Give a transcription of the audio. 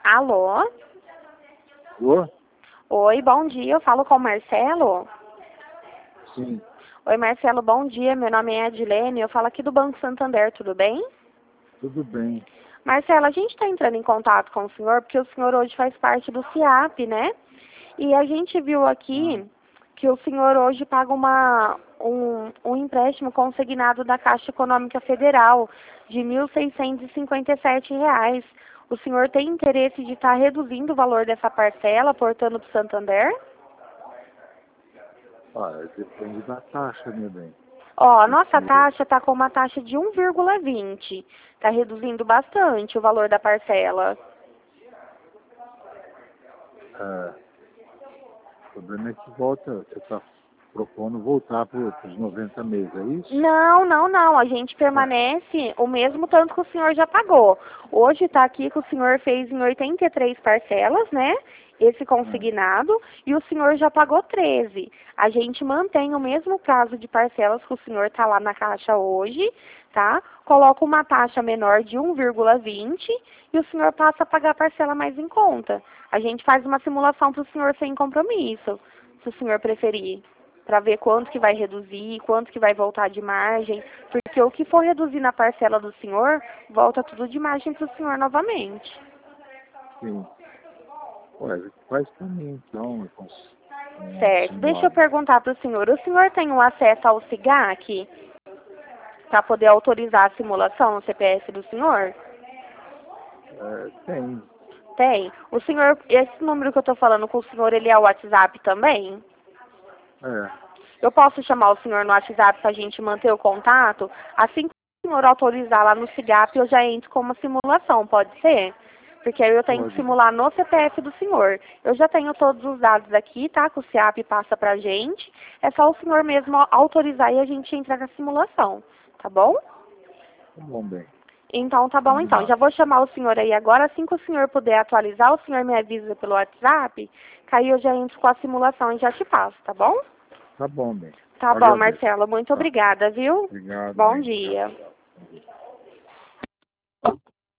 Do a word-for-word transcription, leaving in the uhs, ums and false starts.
Alô? Alô? Oi, bom dia. Eu falo com o Marcelo? Sim, Oi, Marcelo, bom dia. Meu nome é Edilene. Eu falo aqui do Banco Santander, tudo bem? tudo bem. Marcelo, a gente está entrando em contato com o senhor porque o senhor hoje faz parte do SIAP, né? E a gente viu aqui que o senhor hoje paga uma, um, um empréstimo consignado da Caixa Econômica Federal de mil seiscentos e cinquenta e sete reais. O senhor tem interesse de estar reduzindo o valor dessa parcela, portando para o Santander? Ah, depende da taxa, meu bem. Ó, a nossa Porque, taxa está com uma taxa de um vírgula vinte. Está reduzindo bastante o valor da parcela. é, o problema é que volta, você está propondo voltar para os noventa meses, é isso? Não, não, não. A gente É. permanece o mesmo tanto que o senhor já pagou. Hoje está aqui que o senhor fez em oitenta e três parcelas, né? Esse É. consignado, e o senhor já pagou treze. A gente mantém o mesmo prazo de parcelas que o senhor está lá na caixa hoje, tá? Coloca uma taxa menor de um vírgula vinte e o senhor passa a pagar a parcela mais em conta. A gente faz uma simulação para o senhor sem compromisso, se o senhor preferir, para ver quanto que vai reduzir, quanto que vai voltar de margem, porque o que for reduzir na parcela do senhor, volta tudo de margem para o senhor novamente. Sim. Ué, faz para mim, então, com um Certo. Deixa eu simulado. perguntar para o senhor, o senhor tem o acesso ao SIGAC para poder autorizar a simulação no C P F do senhor? É, tem. Tem. O senhor, esse número que eu estou falando com o senhor, ele é o WhatsApp também? É, Eu posso chamar o senhor no WhatsApp para a gente manter o contato? Assim que o senhor autorizar lá no SIGAP, eu já entro com uma simulação, pode ser? Porque aí eu tenho que pode. simular no C P F do senhor. Eu já tenho todos os dados aqui, tá? Que o SIAP passa pra gente. É só o senhor mesmo autorizar e a gente entra na simulação, tá bom? Tá bom, bem. Então, tá bom então. Combinado. Já vou chamar o senhor aí agora. Assim que o senhor puder atualizar, o senhor me avisa pelo WhatsApp, que aí eu já entro com a simulação e já te passo, tá bom? Tá bom, bem. Tá bom, Agradeço. Marcelo. Muito Tá. obrigada, viu? Obrigado, Bom bem. Tchau, dia. tchau.